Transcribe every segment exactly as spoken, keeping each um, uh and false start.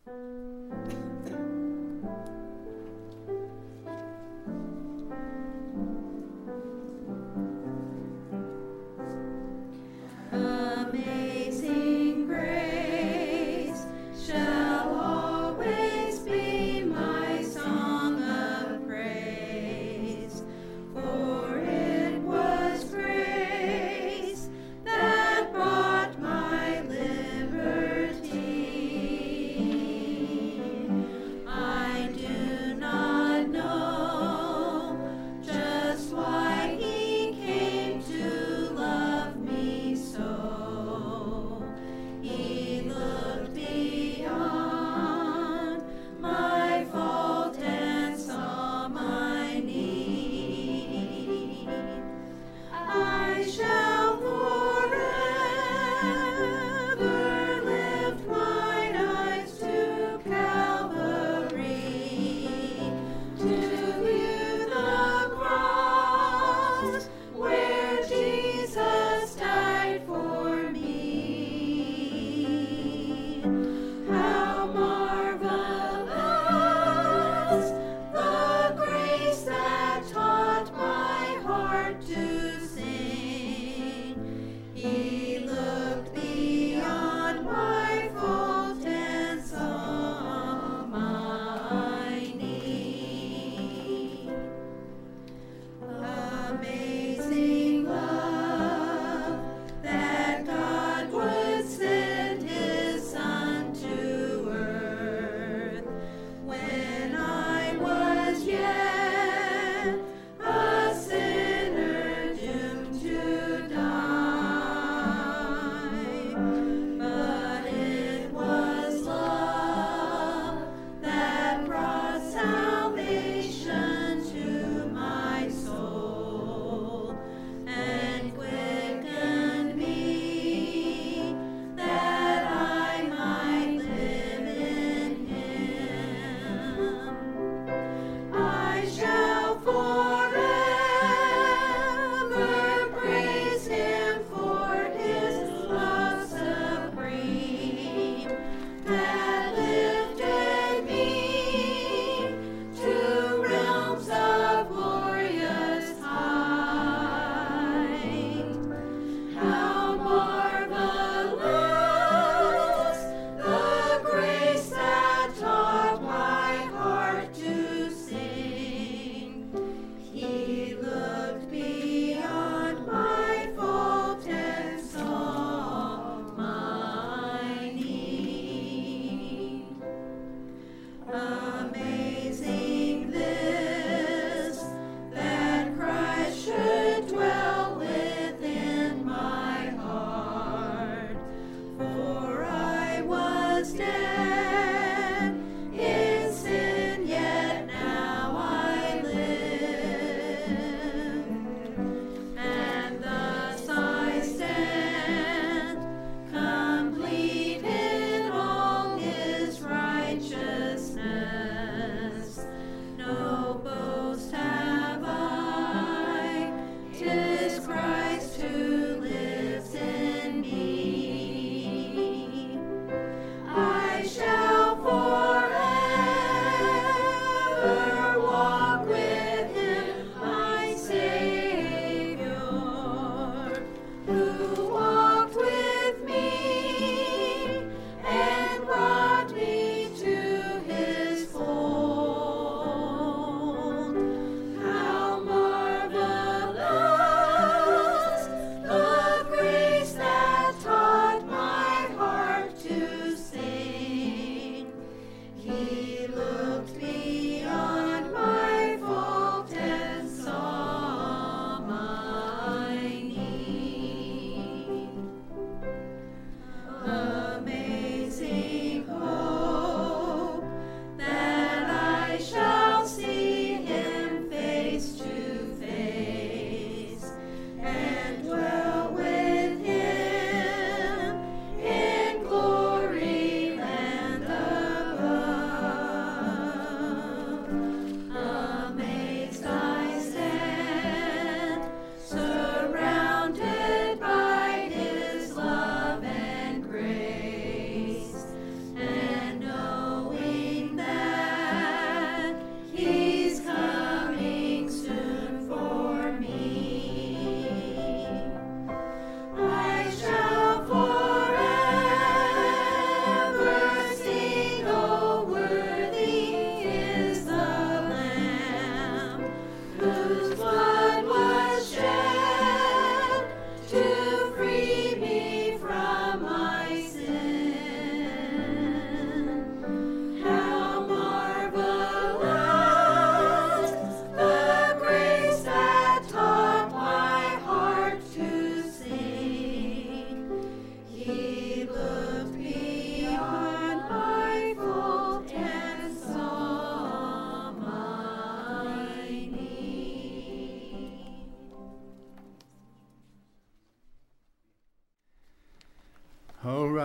Amazing grace shall always be my song of praise, for it was grace that brought my liberty. I do not know just why he came to love me so. He looked beyond my fault and saw my need. I shall forever lift mine eyes to Calvary, to view the cross where Jesus died for me. How marvelous the grace that taught my heart to sing. He looked beyond my fault and saw my need. Amazing love that God would send his Son to earth when I was yet a sinner doomed to die. But it was love that brought salvation to my soul and quickened me that I might live in him. I shall forever praise him for his love supreme that lifted me to realms of glorious height. How marvelous the grace that taught my heart to sing. He looked beyond my fault and saw my need. Amazing this, that Christ should dwell within my heart. For I was dead in sin, yet now I live. And thus I stand complete in all his righteousness. No boast have I, 'tis Christ who lives in me. I shall forever walk with him, my Savior, who walked with me and brought me to his fold. How marvelous the grace that taught my heart to sing.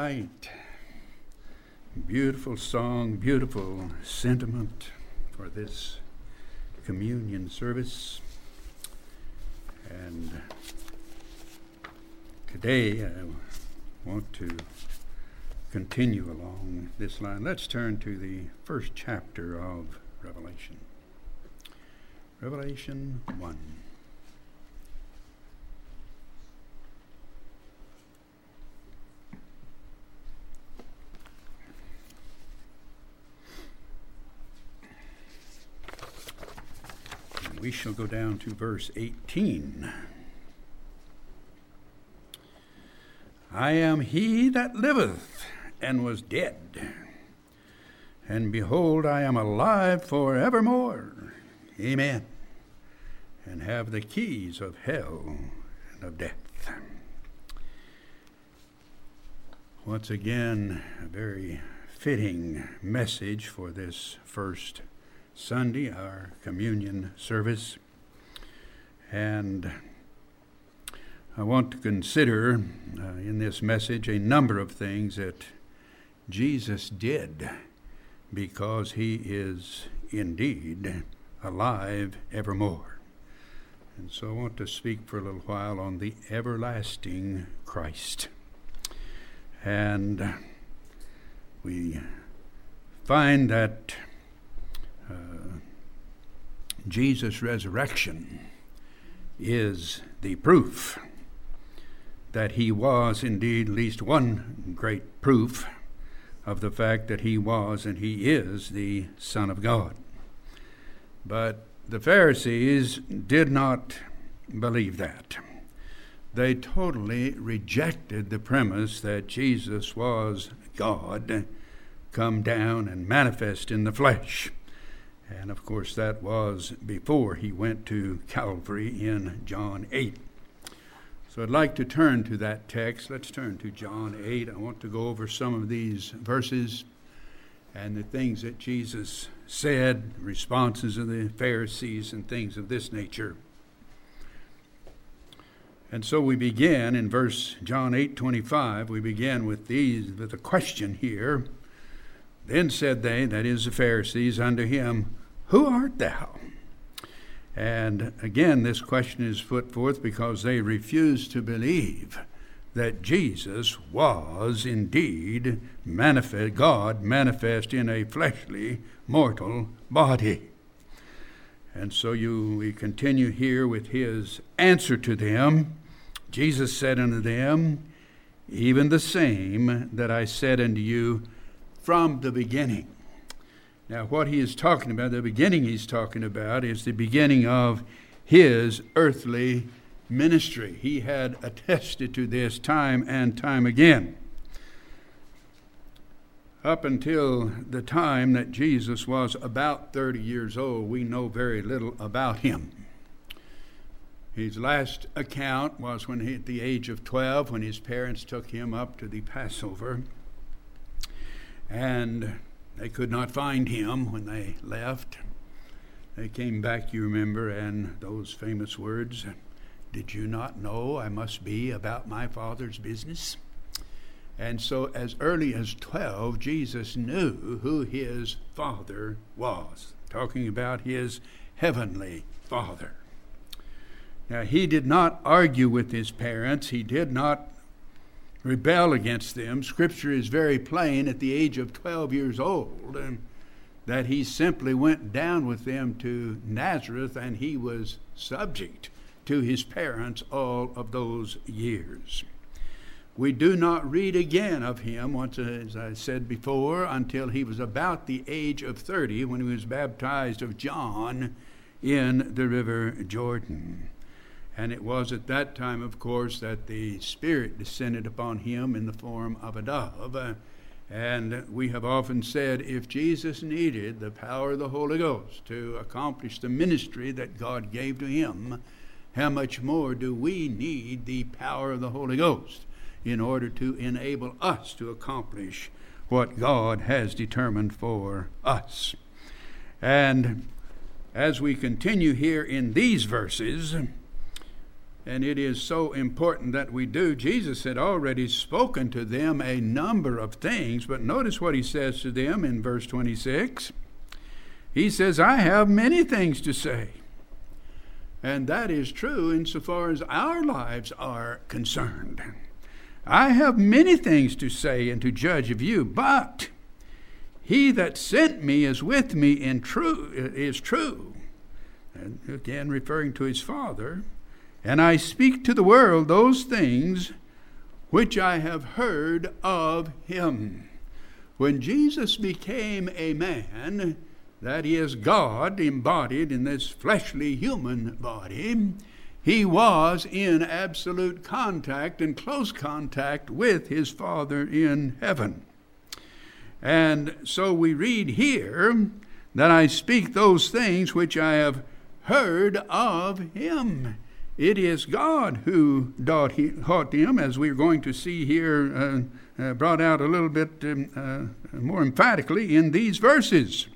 right. Beautiful song, beautiful sentiment for this communion service. And today I want to continue along this line. Let's turn to the first chapter of Revelation. Revelation one. And we shall go down to verse eighteen. I am he that liveth and was dead, and behold, I am alive for evermore. Amen. And have the keys of hell and of death. Once again, a very fitting message for this first Sunday, our communion service. And I want to consider uh, in this message a number of things that Jesus did, because he is indeed alive evermore. And so I want to speak for a little while on the everlasting Christ. And we find that uh, Jesus' resurrection is the proof that he was indeed, at least one great proof of the fact that he was and he is the Son of God. But the Pharisees did not believe that. They totally rejected the premise that Jesus was God, come down and manifest in the flesh. And of course that was before he went to Calvary in John eight. So I'd like to turn to that text. Let's turn to John eight. I want to go over some of these verses and the things that Jesus said, responses of the Pharisees and things of this nature. And so we begin in verse John eight twenty-five. We begin with these with a question here. Then said they, that is the Pharisees, unto him, Who art thou? And again, this question is put forth because they refuse to believe that Jesus was indeed manifest, God manifest in a fleshly, mortal body. And so you we continue here with his answer to them. Jesus said unto them, Even the same that I said unto you from the beginning. Now, what he is talking about, the beginning he's talking about, is the beginning of his earthly ministry. He had attested to this time and time again. Up until the time that Jesus was about thirty years old, we know very little about him. His last account was when he, at the age of twelve, when his parents took him up to the Passover. And they could not find him when they left. They came back, you remember, and those famous words, Did you not know I must be about my Father's business? And so as early as twelve, Jesus knew who his Father was, talking about his heavenly Father. Now, he did not argue with his parents. He did not rebel against them. Scripture is very plain at the age of twelve years old, and that he simply went down with them to Nazareth, and he was subject to his parents all of those years. We do not read again of him, once, as I said before, until he was about the age of thirty, when he was baptized of John in the river Jordan. And it was at that time, of course, that the Spirit descended upon him in the form of a dove. Uh, and we have often said, if Jesus needed the power of the Holy Ghost to accomplish the ministry that God gave to him, how much more do we need the power of the Holy Ghost in order to enable us to accomplish what God has determined for us? And as we continue here in these verses, And it is so important that we do. Jesus had already spoken to them a number of things, but notice what he says to them in verse twenty-six. He says, I have many things to say. And that is true insofar as our lives are concerned. I have many things to say and to judge of you, but he that sent me is with me in true is true. And again, referring to his Father. And I speak to the world those things which I have heard of him. When Jesus became a man, that is God embodied in this fleshly human body, he was in absolute contact and close contact with his Father in heaven. And so we read here that I speak those things which I have heard of him. It is God who taught him, as we're going to see here uh, uh, brought out a little bit um, uh, more emphatically in these verses.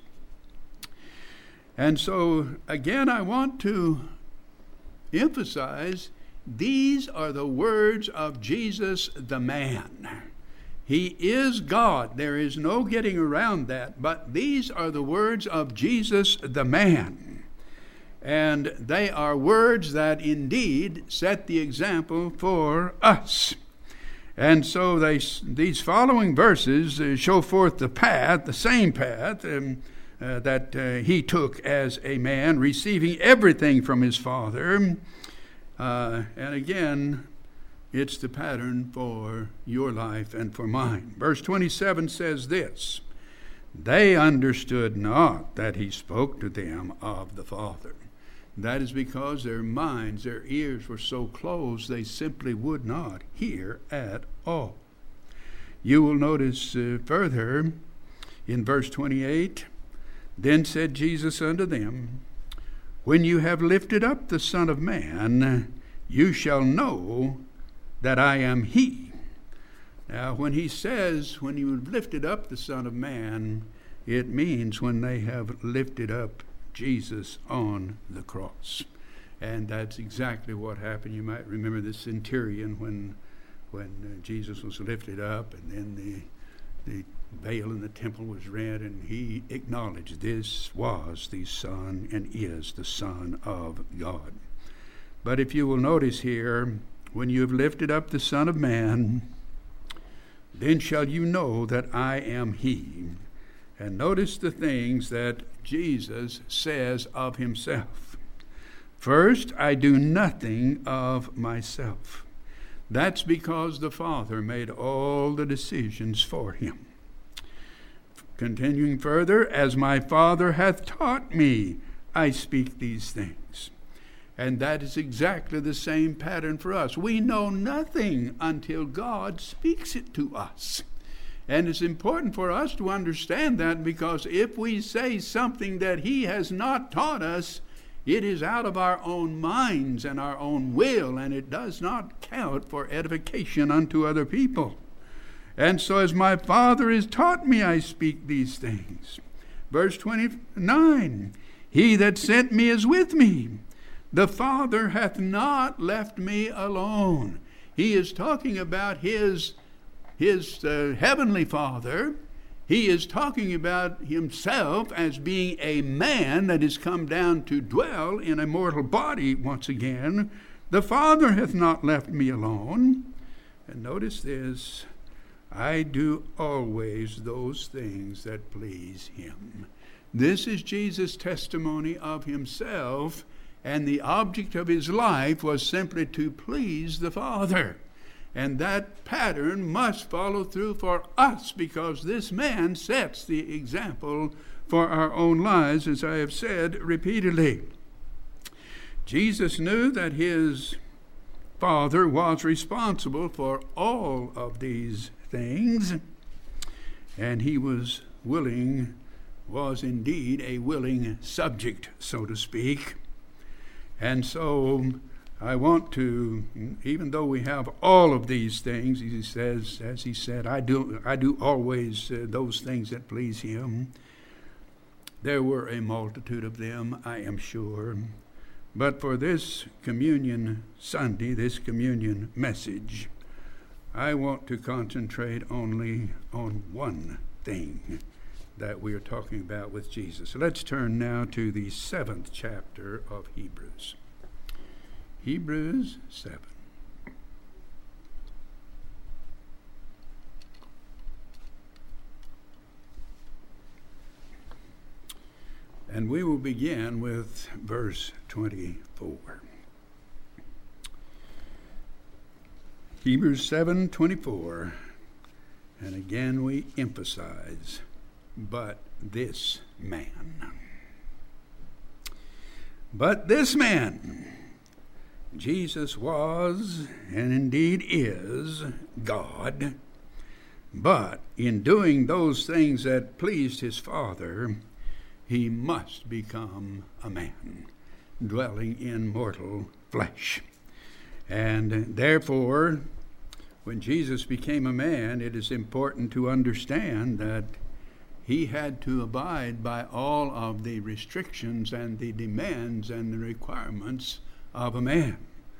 And so, again, I want to emphasize these are the words of Jesus the man. He is God. There is no getting around that. But these are the words of Jesus the man. And they are words that indeed set the example for us. And so they, these following verses uh, show forth the path, the same path um, uh, that uh, he took as a man, receiving everything from his Father. Uh, and again, it's the pattern for your life and for mine. Verse twenty-seven says this, they understood not that he spoke to them of the Father. That is because their minds, their ears were so closed, they simply would not hear at all. You will notice uh, further in verse twenty-eight, then said Jesus unto them, when you have lifted up the Son of Man, you shall know that I am he. Now, when he says, when you have lifted up the Son of Man, it means when they have lifted up Jesus on the cross. And that's exactly what happened. You might remember the centurion when when uh, Jesus was lifted up, and then the the veil in the temple was rent, and he acknowledged this was the Son and is the Son of God. But if you will notice here, when you have lifted up the Son of Man, then shall you know that I am he. And notice the things that Jesus says of himself. First, I do nothing of myself. That's because the Father made all the decisions for him. Continuing further, as my Father hath taught me, I speak these things. And that is exactly the same pattern for us. We know nothing until God speaks it to us. And it's important for us to understand that, because if we say something that he has not taught us, it is out of our own minds and our own will, and it does not count for edification unto other people. And so as my Father has taught me, I speak these things. Verse twenty-nine, he that sent me is with me. The Father hath not left me alone. He is talking about his His uh, heavenly Father. He is talking about himself as being a man that has come down to dwell in a mortal body once again. The Father hath not left me alone. And notice this, I do always those things that please him. This is Jesus' testimony of himself, and the object of his life was simply to please the Father. And that pattern must follow through for us, because this man sets the example for our own lives, as I have said repeatedly. Jesus knew that his Father was responsible for all of these things, and he was willing, was indeed a willing subject, so to speak. And so I want to, even though we have all of these things, he says, as he said, I do I do always uh, those things that please him. There were a multitude of them, I am sure. But for this Communion Sunday, this communion message, I want to concentrate only on one thing that we are talking about with Jesus. Let's turn now to the seventh chapter of Hebrews. Hebrews seven. And we will begin with verse twenty-four. Hebrews seven twenty-four. And again we emphasize, but this man. But this man, Jesus was, and indeed is, God. But in doing those things that pleased his Father, he must become a man, dwelling in mortal flesh. And therefore, when Jesus became a man, it is important to understand that he had to abide by all of the restrictions and the demands and the requirements of a man.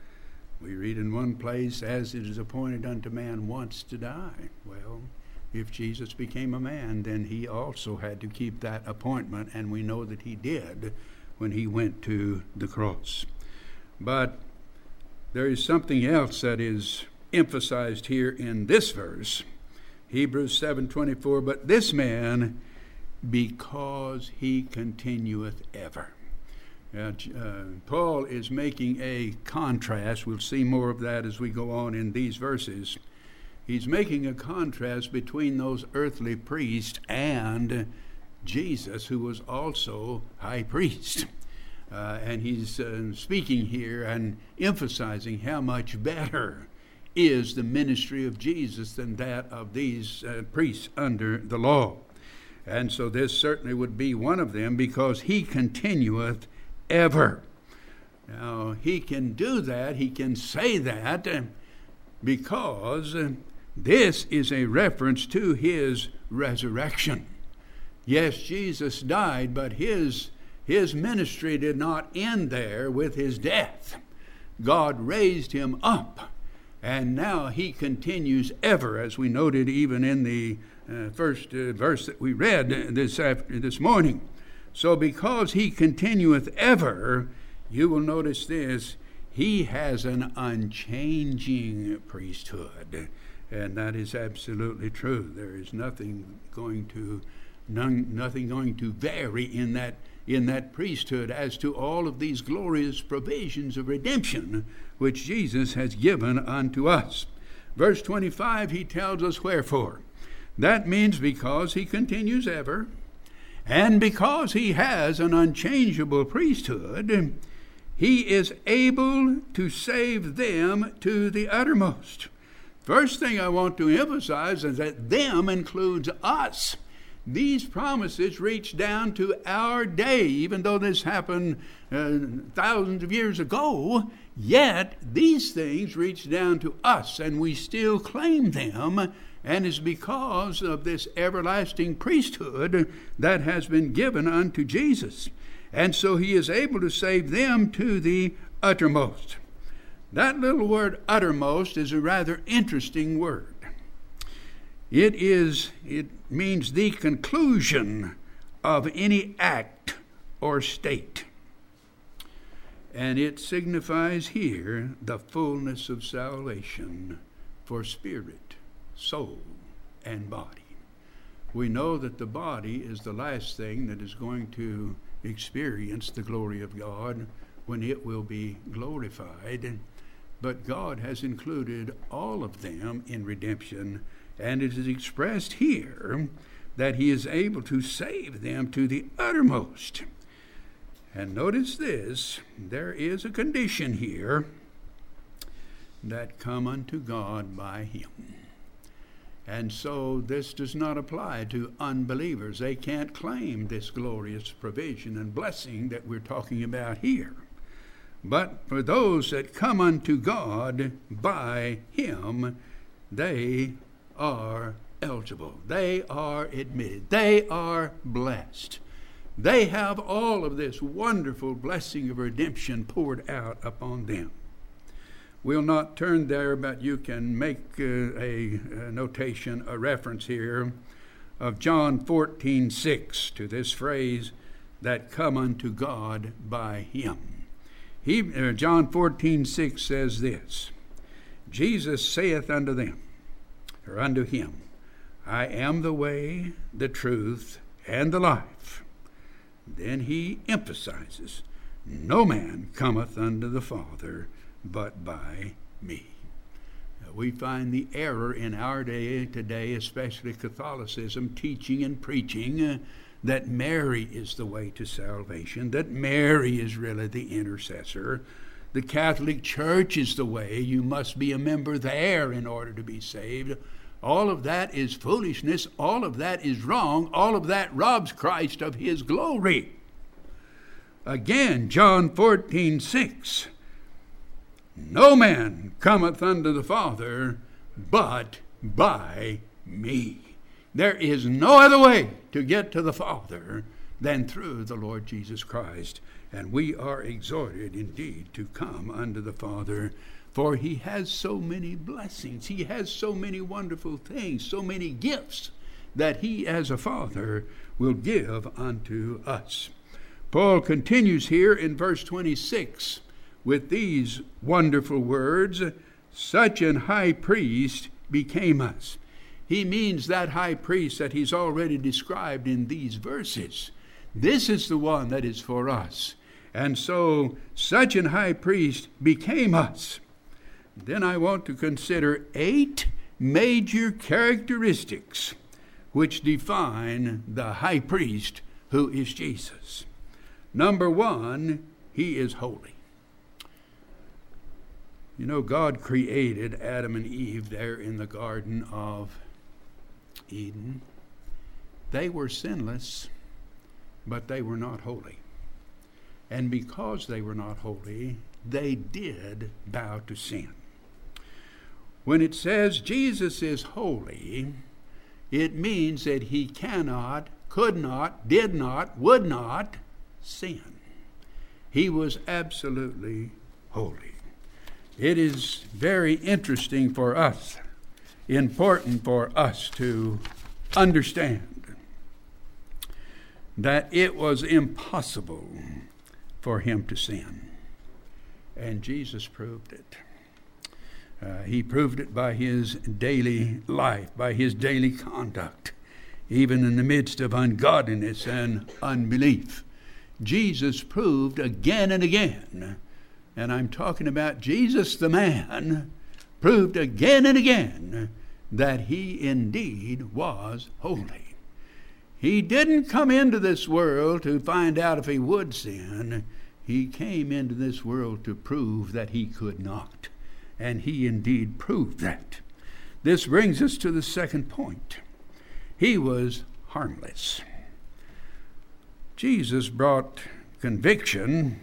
We read in one place, as it is appointed unto man once to die. Well, if Jesus became a man, then he also had to keep that appointment, and we know that he did when he went to the cross. But there is something else that is emphasized here in this verse, Hebrews seven twenty-four, but this man, because he continueth ever. Uh, uh, Paul is making a contrast. We'll see more of that as we go on in these verses. He's making a contrast between those earthly priests and Jesus, who was also high priest. Uh, and he's uh, speaking here and emphasizing how much better is the ministry of Jesus than that of these uh, priests under the law. And so this certainly would be one of them, because he continueth ever. Now, he can do that, he can say that, uh, because uh, this is a reference to his resurrection. Yes, Jesus died, but his, his ministry did not end there with his death. God raised him up, and now he continues ever, as we noted even in the uh, first uh, verse that we read this after, this morning. So because he continueth ever, you will notice this, he has an unchanging priesthood. And that is absolutely true. There is nothing going to none, nothing going to vary in that in that priesthood as to all of these glorious provisions of redemption which Jesus has given unto us. Verse twenty-five, he tells us wherefore. That means because he continues ever, and because he has an unchangeable priesthood, he is able to save them to the uttermost. First thing I want to emphasize is that them includes us. These promises reach down to our day, even though this happened uh, thousands of years ago, yet these things reach down to us, and we still claim them, and it's because of this everlasting priesthood that has been given unto Jesus. And so he is able to save them to the uttermost. That little word uttermost is a rather interesting word. It is, it means the conclusion of any act or state. And it signifies here the fullness of salvation for spirit, soul, and body. We know that the body is the last thing that is going to experience the glory of God when it will be glorified. But God has included all of them in redemption, and it is expressed here that he is able to save them to the uttermost. And notice this, there is a condition here, that come unto God by him. And so this does not apply to unbelievers. They can't claim this glorious provision and blessing that we're talking about here. But for those that come unto God by him, they are eligible. They are admitted. They are blessed. They have all of this wonderful blessing of redemption poured out upon them. We'll not turn there, but you can make uh, a, a notation, a reference here of John fourteen six to this phrase, that come unto God by him. He, uh, John fourteen six says this, Jesus saith unto them, or unto him, I am the way, the truth, and the life. Then he emphasizes, no man cometh unto the Father but by me. Now, we find the error in our day today, especially Catholicism, teaching and preaching uh, that Mary is the way to salvation, that Mary is really the intercessor. The Catholic Church is the way. You must be a member there in order to be saved. All of that is foolishness. All of that is wrong. All of that robs Christ of his glory. Again, John fourteen six. No man cometh unto the Father but by me. There is no other way to get to the Father than through the Lord Jesus Christ. And we are exhorted indeed to come unto the Father, for he has so many blessings. He has so many wonderful things, so many gifts that he as a Father will give unto us. Paul continues here in verse twenty-six with these wonderful words, such an high priest became us. He means that high priest that he's already described in these verses. This is the one that is for us. And so such an high priest became us. Then I want to consider eight major characteristics which define the high priest who is Jesus. Number one, he is holy. You know, God created Adam and Eve there in the Garden of Eden. They were sinless, but they were not holy. And because they were not holy, they did bow to sin. When it says Jesus is holy, it means that he cannot, could not, did not, would not sin. He was absolutely holy. It is very interesting for us, important for us to understand that it was impossible for him to sin. And Jesus proved it. Uh, he proved it by his daily life, by his daily conduct, even in the midst of ungodliness and unbelief. Jesus proved again and again, and I'm talking about Jesus the man, proved again and again that he indeed was holy. He didn't come into this world to find out if he would sin. He came into this world to prove that he could not. And he indeed proved that. This brings us to the second point. He was harmless. Jesus brought conviction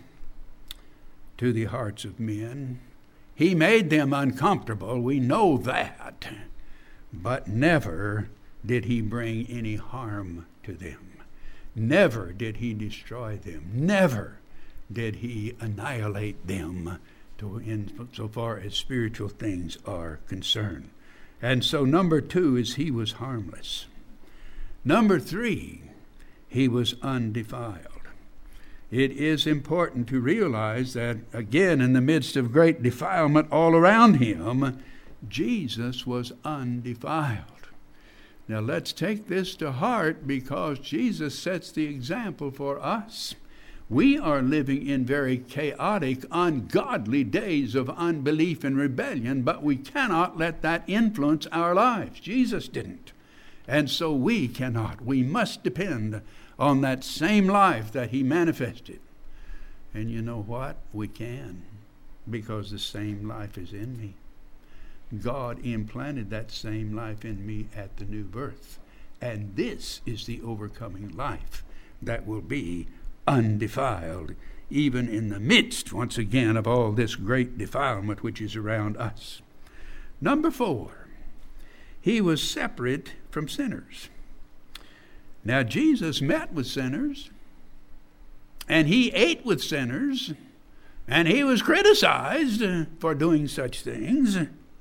to the hearts of men. He made them uncomfortable. We know that. But never did he bring any harm to them. Never did he destroy them. Never did he annihilate them to, in so far as spiritual things are concerned. And so number two is he was harmless. Number three, he was undefiled. It is important to realize that, again, in the midst of great defilement all around him, Jesus was undefiled. Now let's take this to heart, because Jesus sets the example for us. We are living in very chaotic, ungodly days of unbelief and rebellion, but we cannot let that influence our lives. Jesus didn't. And so we cannot. We must depend on that same life that he manifested. And you know what? We can, because the same life is in me. God implanted that same life in me at the new birth. And this is the overcoming life that will be undefiled, even in the midst, once again, of all this great defilement which is around us. Number four, he was separate from sinners. Now, Jesus met with sinners. And he ate with sinners, and he was criticized for doing such things.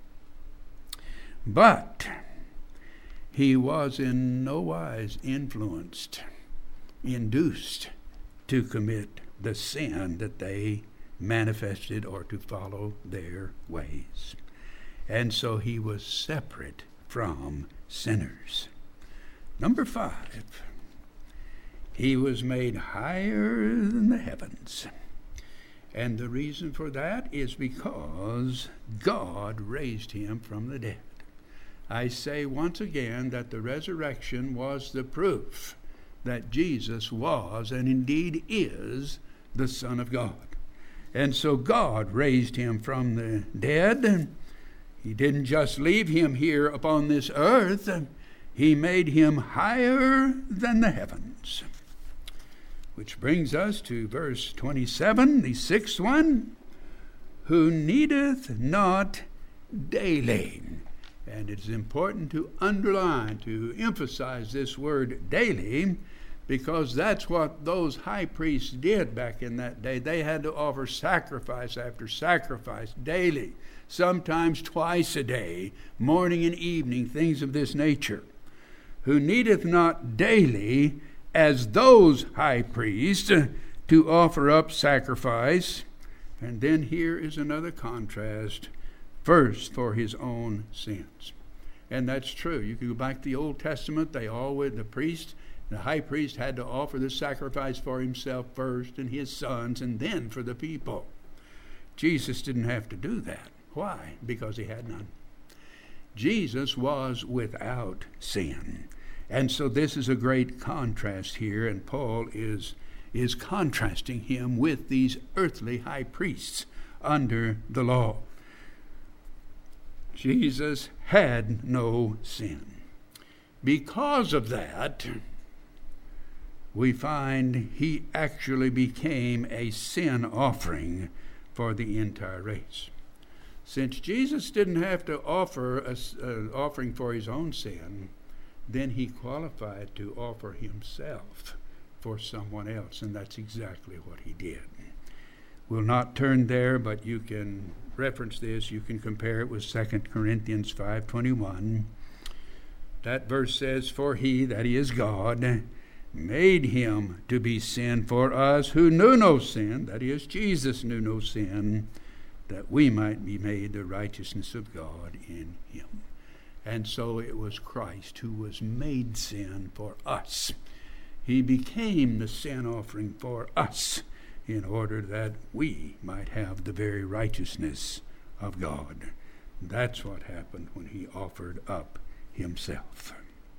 But he was in no wise influenced, induced to commit the sin that they manifested or to follow their ways. And so he was separate from sinners. Number five, he was made higher than the heavens. And the reason for that is because God raised him from the dead. I say once again that the resurrection was the proof that Jesus was and indeed is the Son of God. And so God raised him from the dead. He didn't just leave him here upon this earth. He made him higher than the heavens. Which brings us to verse twenty-seven, the sixth one. Who needeth not daily. And it's important to underline, to emphasize this word daily, because that's what those high priests did back in that day. They had to offer sacrifice after sacrifice daily, sometimes twice a day, morning and evening, things of this nature. Who needeth not daily, as those high priests, to offer up sacrifice. And then here is another contrast. First, for his own sins. And that's true. You can go back to the Old Testament. They always, the priest, the high priest had to offer the sacrifice for himself first and his sons and then for the people. Jesus didn't have to do that. Why? Because he had none. Jesus was without sin. And so this is a great contrast here, and Paul is, is contrasting him with these earthly high priests under the law. Jesus had no sin. Because of that, we find he actually became a sin offering for the entire race. Since Jesus didn't have to offer an offering for his own sin, then he qualified to offer himself for someone else, and that's exactly what he did. We'll not turn there, but you can reference this. You can compare it with Second Corinthians five twenty-one. That verse says, For he, that is God, made him to be sin for us who knew no sin, that is, Jesus knew no sin, that we might be made the righteousness of God in him. And so it was Christ who was made sin for us. He became the sin offering for us in order that we might have the very righteousness of God. That's what happened when he offered up himself.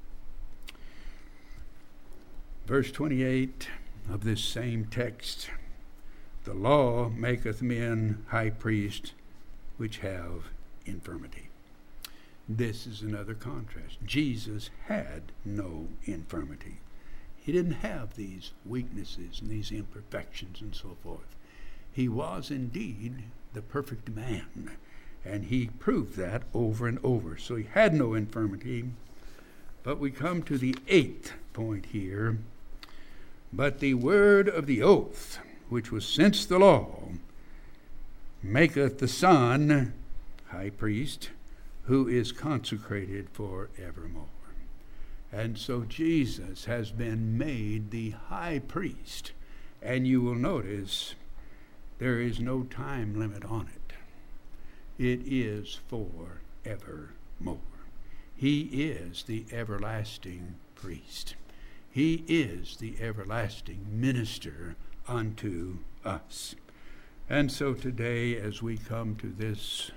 Verse twenty-eight of this same text. The law maketh men high priests which have infirmity. This is another contrast. Jesus had no infirmity. He didn't have these weaknesses and these imperfections and so forth. He was indeed the perfect man, and he proved that over and over. So he had no infirmity. But we come to the eighth point here. But the word of the oath, which was since the law, maketh the Son high priest, who is consecrated for evermore. And so Jesus has been made the high priest. And you will notice there is no time limit on it. It is forevermore. He is the everlasting priest. He is the everlasting minister unto us. And so today, as we come to this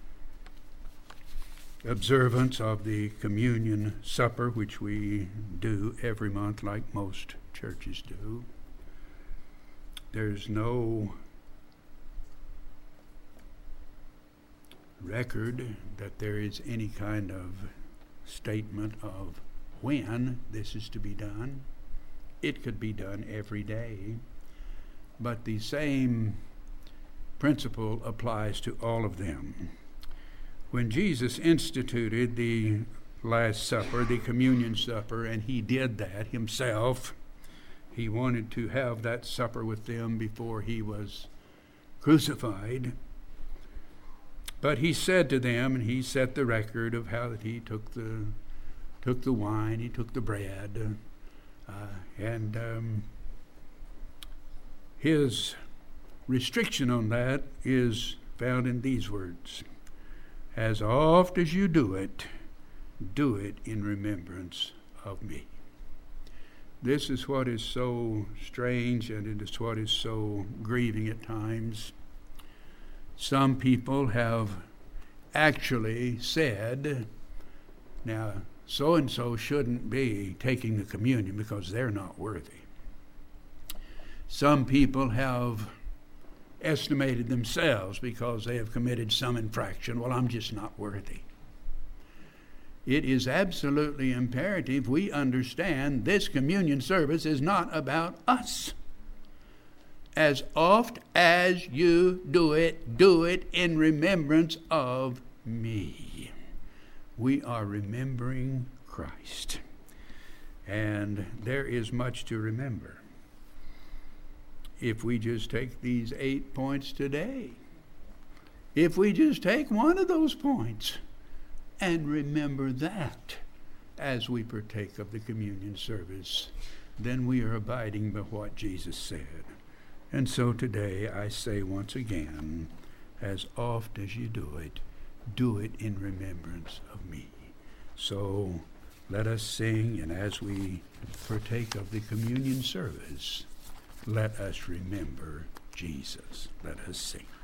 observance of the communion supper, which we do every month like most churches do, there's no record that there is any kind of statement of when this is to be done. It could be done every day, but the same principle applies to all of them. When Jesus instituted the Last Supper, the communion supper, and he did that himself, he wanted to have that supper with them before he was crucified. But he said to them, and he set the record of how that he took the took the wine, he took the bread, uh, and um, his restriction on that is found in these words: as oft as you do it, do it in remembrance of me. This is what is so strange, and it is what is so grieving at times. Some people have actually said, now, so-and-so shouldn't be taking the communion because they're not worthy. Some people have estimated themselves because they have committed some infraction. Well, I'm just not worthy. It is absolutely imperative we understand this communion service is not about us. As oft as you do it, do it in remembrance of me. We are remembering Christ. And there is much to remember. If we just take these eight points today, if we just take one of those points and remember that as we partake of the communion service, then we are abiding by what Jesus said. And so today I say once again, as oft as you do it, do it in remembrance of me. So let us sing, and as we partake of the communion service, let us remember Jesus. Let us sing.